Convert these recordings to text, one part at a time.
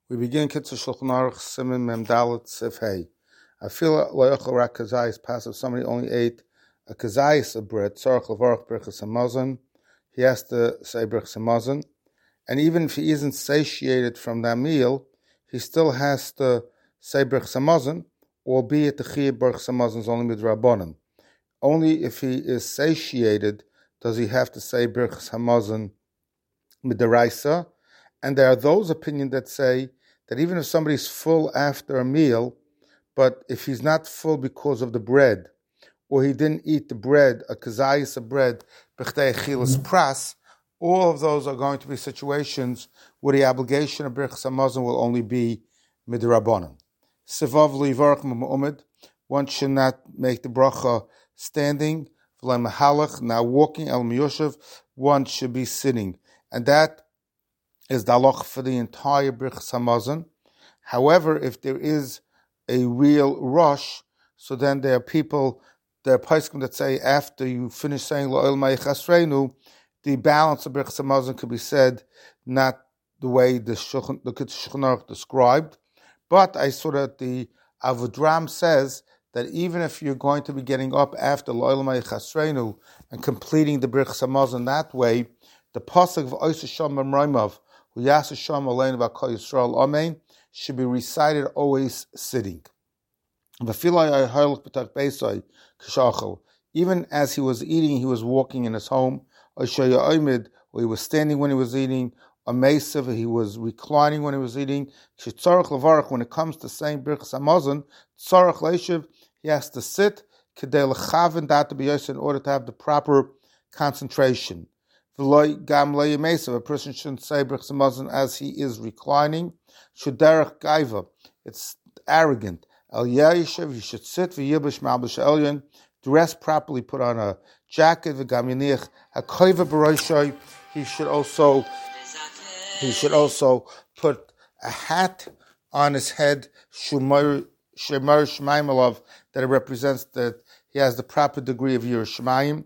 We begin Kitzur Shulchan Aruch Siman Mem Dalet Sif Hey. I feel loyachal rak kazayis passive. Somebody only ate a kazayis of bread. Tzarich levarach birchas hamazon. He has to say birchas hamazon, and even if he isn't satiated from that meal, he still has to say birchas hamazon, albeit the chiyuv birchas hamazon is only midrabanan. Only if he is satiated does he have to say birchas hamazon midaraisa. And there are those opinions that say that even if somebody's full after a meal, but if he's not full because of the bread, or he didn't eat the bread, a kazayis of bread, b'chtei achilas pras, all of those are going to be situations where the obligation of birchas hamazon will only be midrabanan. Sivav livarach ma'umid, one should not make the bracha standing, v'lei mahalach, now walking, el miyoshev, one should be sitting. And that is the halach for the entire birchas hamazon. However, if there is a real rush, so then there are poskim that say after you finish saying La'ol Ma'ich the balance of birchas hamazon could be said not the way the Shulchan Aruch described. But I saw that the Avodram says that even if you're going to be getting up after La'ol Ma'ich and completing the birchas hamazon that way, the pasuk of Oiseh Sham B'Mroimav should be recited always sitting. Even as he was eating, he was walking in his home, or he was standing when he was eating, or he was reclining when he was eating. When it comes to saying birchas hamazon, he has to sit in order to have the proper concentration. A person shouldn't say birchas hamazon as he is reclining. Shuderech gaiva, it's arrogant. El yayishev, he should sit v'yibish ma'albish elyon, dress properly, put on a jacket v'gam yanich hakoiva b'roishoy. He should also put a hat on his head, shemar shemaim alav, that it represents that he has the proper degree of Yerushalayim.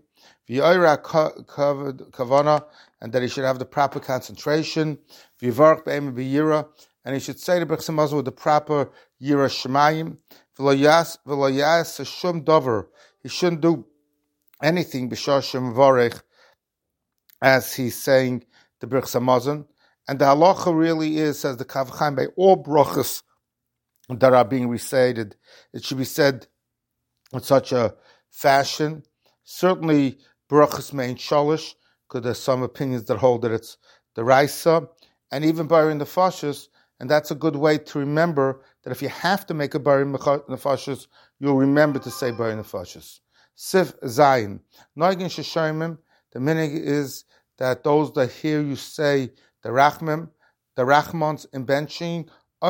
Kavana, and that he should have the proper concentration. V'yivarach be'em b'yira, and he should say the birchas hamazon with the proper yira shemayim. V'lo yas shum dover, he shouldn't do anything b'shar shem varech as he's saying the birchas hamazon. And the halacha really is, says the Kaf Chaim, by all brachas that are being recited, it should be said in such a fashion. Certainly, brachas mein shalish, because there's some opinions that hold that it's the raisa, and even barin nefashos, and that's a good way to remember that if you have to make a barin nefashos, you'll remember to say barin nefashos. Sif zayin, noigin sheshaymim, the minig is that those that hear you say the rachmans in benching,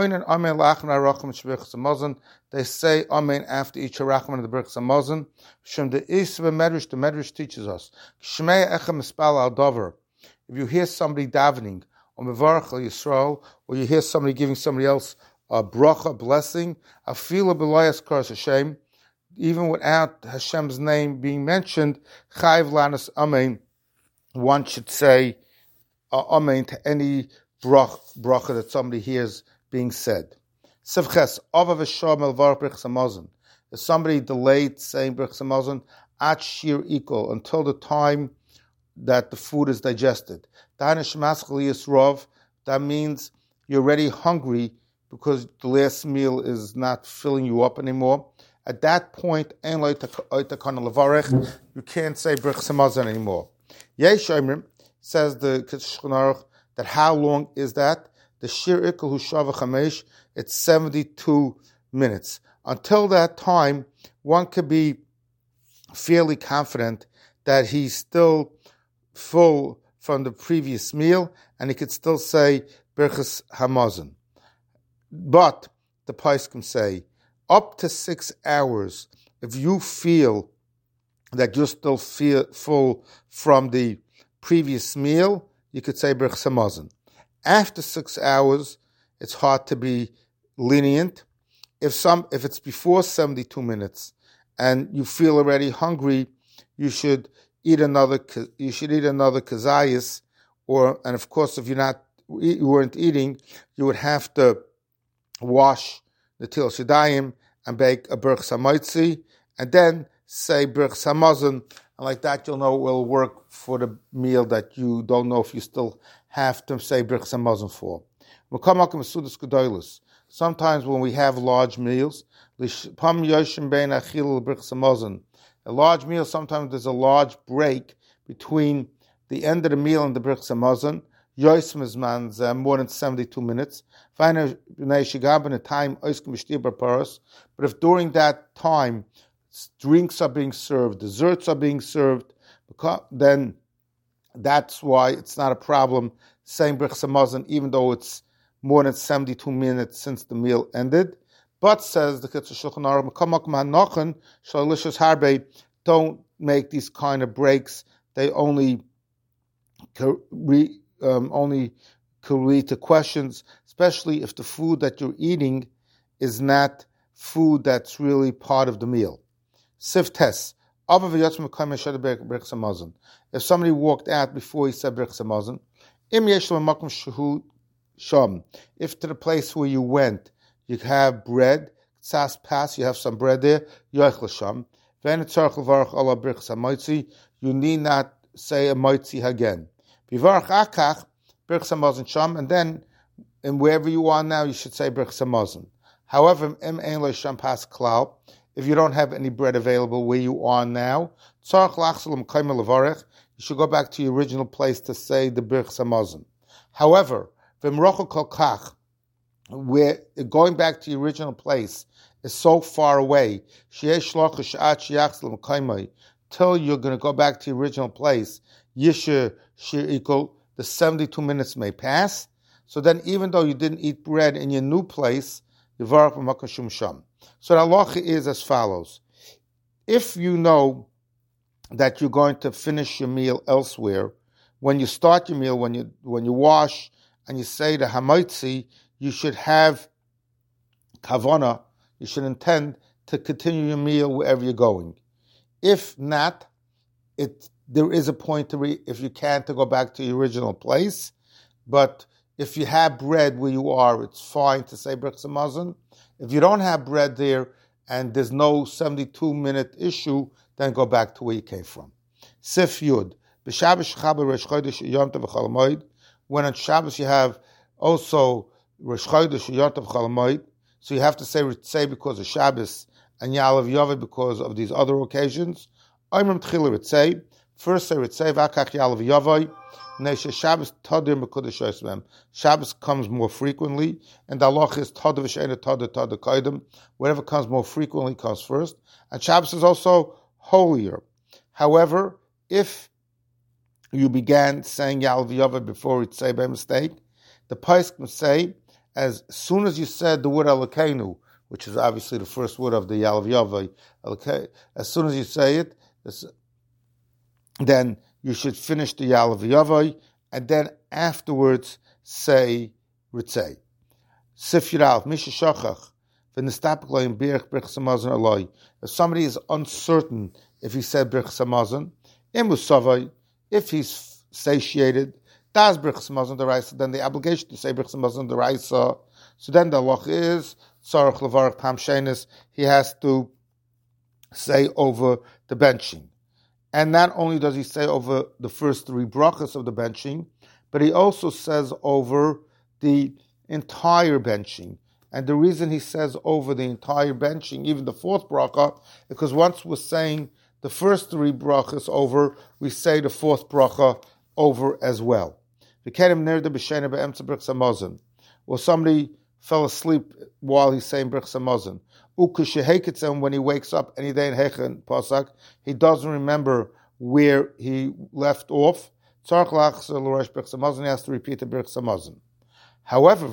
they say amen after each rachman of the birchas hamazon. The Medrash teaches us. If you hear somebody davening, or you hear somebody giving somebody else a bracha, blessing, even without Hashem's name being mentioned, one should say amen to any bracha that somebody hears being said. Sivches avav esham el var birchas hamazon. If somebody delayed saying birchas hamazon at shir equal until the time that the food is digested. That means you're already hungry because the last meal is not filling you up anymore. At that point, you can't say birchas hamazon anymore. Yesh Omrim, says the Shulchan Aruch, that how long is that? The shir ikul hu shava chamesh, it's 72 minutes. Until that time, one could be fairly confident that he's still full from the previous meal, and he could still say birchas hamazon. But the poskim say, up to 6 hours, if you feel that you're still full from the previous meal, you could say birchas hamazon. After 6 hours, it's hard to be lenient. If it's before 72 minutes and you feel already hungry, you should eat another kazayis, and of course, if you're not weren't eating, you would have to wash the Tilas Yadayim and bake a Birch Samaitzi, and then say Birch Samazon, and like that you'll know it will work for the meal that you don't know if you still have to say Birch Samazon for. Sometimes when we have large meals, a large meal, sometimes there's a large break between the end of the meal and the Birch Samazon. More than 72 minutes. But if during that time drinks are being served, desserts are being served, then that's why it's not a problem saying Birch Samazon, even though it's more than 72 minutes since the meal ended. But says the Kitzur Shulchan Aruch, don't make these kind of breaks. They only lead to questions, especially if the food that you're eating is not food that's really part of the meal. Sif Tes. If somebody walked out before he said Birch Samazon, if to the place where you went, you have bread, you have some bread there, you need not say a moitzi again. And then, in wherever you are now, you should say Birch Samazon. However, if you don't have any bread available where you are now, you should go back to your original place to say the Birch Samazon. However, where going back to your original place is so far away, till you're going to go back to your original place, the 72 minutes may pass. So then, even though you didn't eat bread in your new place, so the halacha is as follows. If you know that you're going to finish your meal elsewhere, when you start your meal, when you wash and you say the hamaitzi, you should have kavana, you should intend to continue your meal wherever you're going. If not, there is a point if you can, to go back to your original place. But if you have bread where you are, it's fine to say Birch Samazon. If you don't have bread there and there's no 72-minute issue, then go back to where you came from. Sif Yud. When on Shabbos you have also Rosh Chodesh Yom Tov Chol Hamoed, so you have to say because of Shabbos and Ya'alav Yaveh because of these other occasions. First say Ritzei, Vakach Ya'alav Yaveh. Shabbos Tadir Mekudesh Yosmem. Shabbos comes more frequently, and the halacha is Tadir V'Sheina Tadir Tadir Kaidem. Whatever comes more frequently comes first, and Shabbos is also holier. However, if you began saying Ya'alav Yaveh before Ritzei by mistake, the Poskim say, as soon as you said the word Elokeinu, which is obviously the first word of the Ya'alav Yaveh, as soon as you say it, then you should finish the Ya'alav Yaveh, and then afterwards say Ritzei. Sif Yirav, Misha Shachach, V'nistapik Birch Samazon Aloi. If somebody is uncertain if he said Birch Samazon, Imusavai, if he's satiated, Das Birch Samazon Deraisa, then the obligation to say Birch Samazon Deraisa. So then the halach is Tzarech Levarach Pam Shenis, he has to say over the benching. And not only does he say over the first three brachas of the benching, but he also says over the entire benching. And the reason he says over the entire benching, even the fourth bracha, because once we're saying the first three brachas over, we say the fourth bracha over as well. Well, somebody fell asleep while he's saying Birch Samazon. When he wakes up any day in Hechen Pasak, he doesn't remember where he left off. He has to repeat the Birch Samazon. However,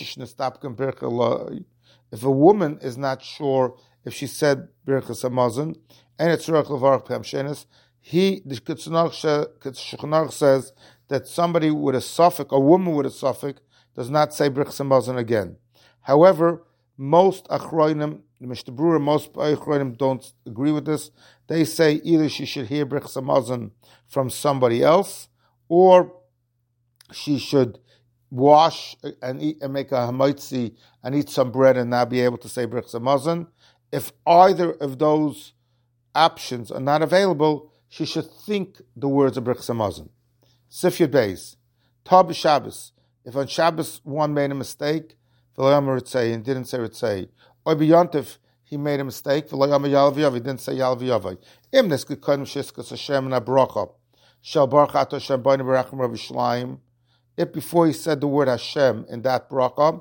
if a woman is not sure if she said Birch Samazon, and it's Tzarech Levarach Pam Shenis, the Kitzur says that somebody with a suffix, a woman with a suffix, does not say Birch Samazon again. However, most Achronim, the Mishnah Berurah, most Achronim don't agree with this. They say either she should hear Birch Samazon from somebody else, or she should wash and eat and make a hamaitzi and eat some bread and now be able to say Birchas Hamazon. If either of those options are not available, she should think the words of Birchas Hamazon. Sif Yud Beis, Tab Shabbos. If on Shabbos one made a mistake, and didn't say Ritzei, or B'Yontif he made a mistake, he didn't say Yalav Yavai. Imnes Gekonim Shiskas Hashem and Abracha. Shal Baruch Hashem B'nei Berachim Rav Yishlayim. If before he said the word Hashem in that bracha,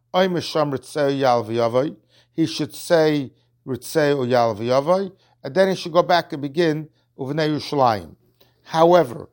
he should say Ritzei or Yalav Yavai, and then he should go back and begin Uvnei Yerushalayim. However,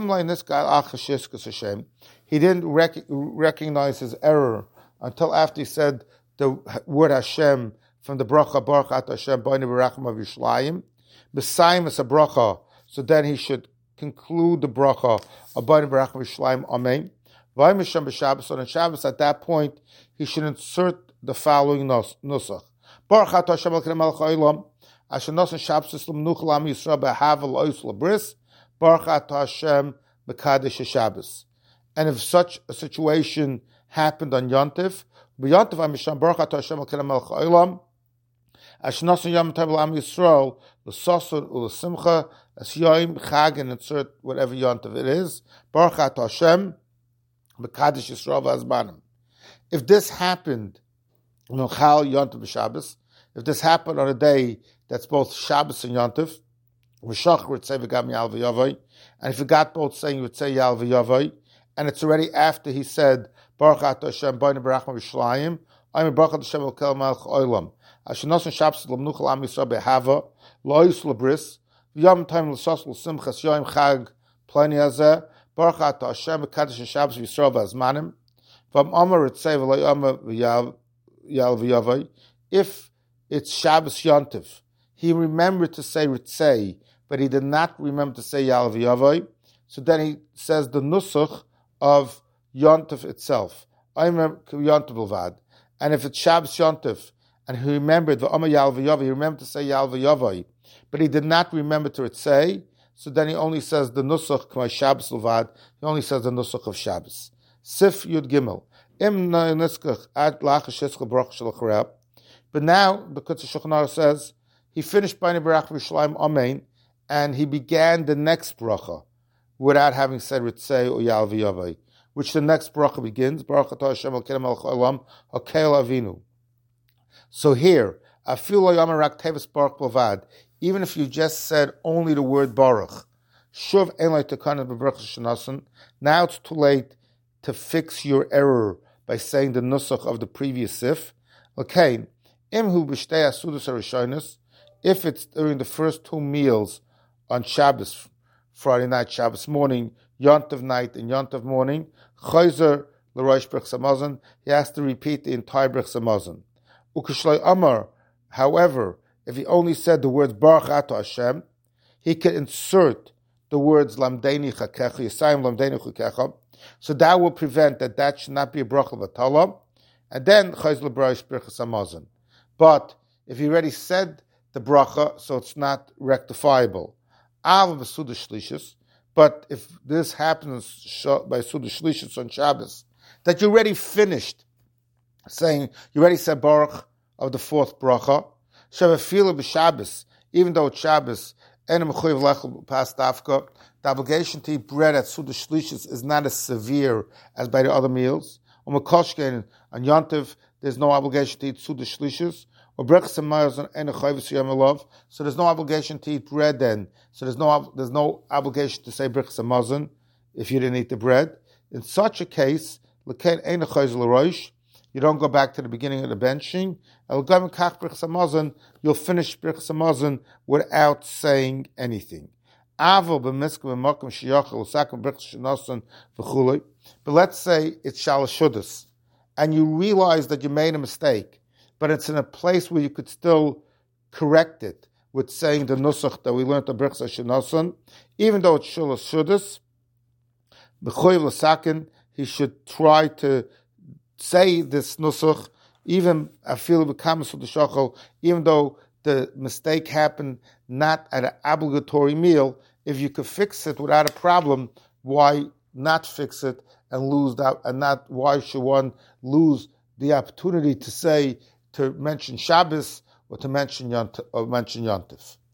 he didn't recognize his error until after he said the word Hashem from the bracha Baruch Atah Hashem B'nei Berachim of Yerushalayim. B'sayim is a bracha, so then he should conclude the bracha of B'nei Berachim of Yerushalayim. Amen. V'ayim b'Shabbos, on Shabbos at that point he should insert the following nusach: Baruch Atah Hashem Elokeinu melech haolam asher nosan Shabbos l'menucha l'am Yisrael b'hava l'ois l'bris Baruch Atah Hashem b'kadosh Shabbos. And if such a situation happened on Yontif, b'Yontif Misham Baruch Atah Hashem Elokeinu melech haolam asher nosan yom tov l'am Yisrael l'sosur u'l'simcha as yom chag, and insert whatever Yontif it is. Baruch Atah Hashem b'kadosh Yisrael v'azmanim. If this happened, Chal Yontif b'Shabbos, if this happened on a day that's both Shabbos and Yontif, and if you got both saying Ritzei Yal V'Yavai, and it's already after he said Baruch Atah Hashem B'nei Berachim Yerushalayim, I'm Baruch Atah Hashem Elokeinu melech haolam asher nosan Shabbos l'menucha l'am Yisrael b'hava l'ois l'bris v'yom tov l'sos l'simchas yom chag ploni hazeh Baruch Atah Hashem b'kadosh Shabbos v'Yisrael v'azmanim v'am Omer Ritzei v'lo Omer Yal V'Yavai. If it's Shabbos Yontif, he remembered to say Ritzei, but he did not remember to say Yal V'Yavai, so then he says the nusach of Yontif itself. I remember Yontif B'Vad. And if it's Shabbos Yontif, and he remembered the Omer Yal V'Yavai, he remembered to say Yal V'Yavai, but he did not remember to Ritzei, so then he only says the nusach K'may Shabbos B'Vad, he only says the nusach of Shabbos. Sif Yud Gimel. But now the Kutz Shulchan Aruch says he finished B'nei Berachim Yerushalayim Amen, and he began the next bracha without having said Ritzei or Yal V'Yavai, which the next bracha begins Baruch Atah Hashem Elokeinu melech haolam Hakel Avinu. So here, Afil lo yamer rak tevis Baruch b'lvad, even if you just said only the word Baruch, Shuv ein lo tekanas b'Berachos shenasan. Now it's too late to fix your error by saying the nusach of the previous sif. Okay, imhu b'shtei asudas harishonos, if it's during the first two meals on Shabbos, Friday night, Shabbos morning, Yontiv night, and Yontiv morning, chayzer l'rosh Birchas Hamazon, he has to repeat the entire Birchas Hamazon. Ukishloi Amar, however, if he only said the words Baruch Atah Hashem, he could insert the words Lamdeini Chakecha, Yisayim Lamdeini Chakecha, so that will prevent that should not be a bracha v'tala, and then chayz l'brayis Birchas Hamazon. But if he already said the bracha, so it's not rectifiable. Av b'suda shlishis. But if this happens by suda shlishis on Shabbos, that you already finished saying, you already said Baruch of the fourth bracha, Shavafila b'Shabbos, even though it's Shabbos, enem mechuyev lechel pas dafka, the obligation to eat bread at suda shlishis is not as severe as by the other meals. U'mekoshkein on Yontiv, there's no obligation to eat suda shlishis. Or Birchas Hamazon and chayvus yom elov, so there's no obligation to eat bread then. So there's no obligation to say Birchas Hamazon if you didn't eat the bread. In such a case, l'kein ein chayz l'rosh, you don't go back to the beginning of the benching. You'll finish Birchas Hamazon without saying anything. But let's say it's Shalashudas, and you realize that you made a mistake, but it's in a place where you could still correct it with saying the nusach that we learned of Birchas Hamazon, even though it's Shalashudas, he should try to say this nusach, even even though the mistake happened not at an obligatory meal. If you could fix it without a problem, why not fix it and lose that, and not why should one lose the opportunity to mention Shabbos or to mention Yontif?